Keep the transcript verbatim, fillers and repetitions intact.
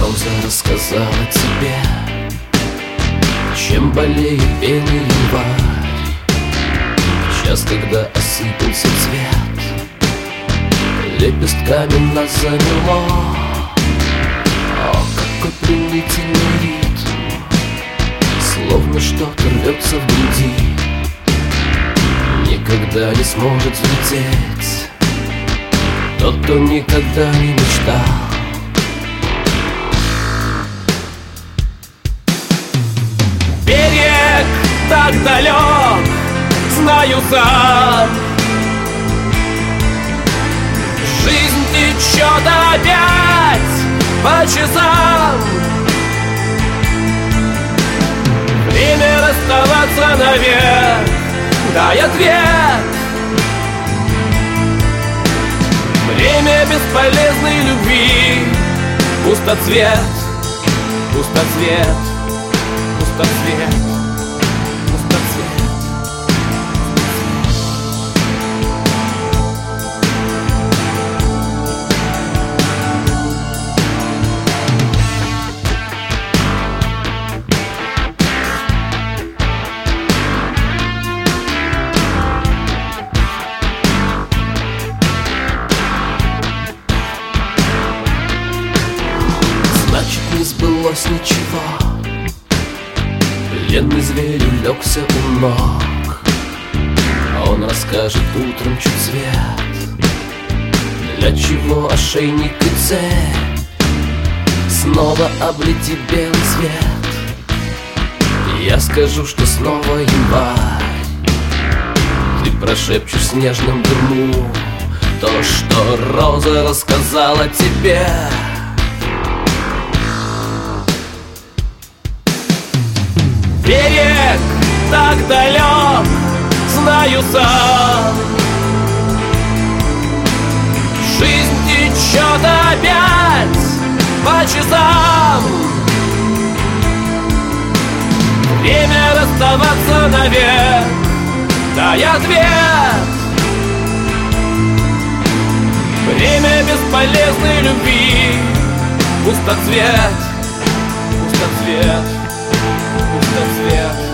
роза рассказала тебе, чем болеет белый январь. Сейчас, когда осыпался цвет, лепестками нас замело. О, какой пленительный ритм, словно что-то рвется в груди, никогда не сможет взлететь тот, кто никогда не мечтал. Берег так далек, знаю сам. Жизнь течет опять по часам. Время расставаться навек, дай ответ. Время бесполезной любви, пустоцвет, пустоцвет, пустоцвет, пустоцвет. Значит, не сбылось ничего. Пленный зверь улегся у ног, а он расскажет утром чуть свет, для чего ошейник и цепь снова облетит белый свет. И я скажу, что снова январь. Ты прошепчешь снежным дыму то, что роза рассказала тебе. Берег так далек, знаю сам. Жизнь течет опять по часам. Время расставаться навек, дай ответ. Время бесполезной любви, пустоцвет, пустоцвет, пустоцвет.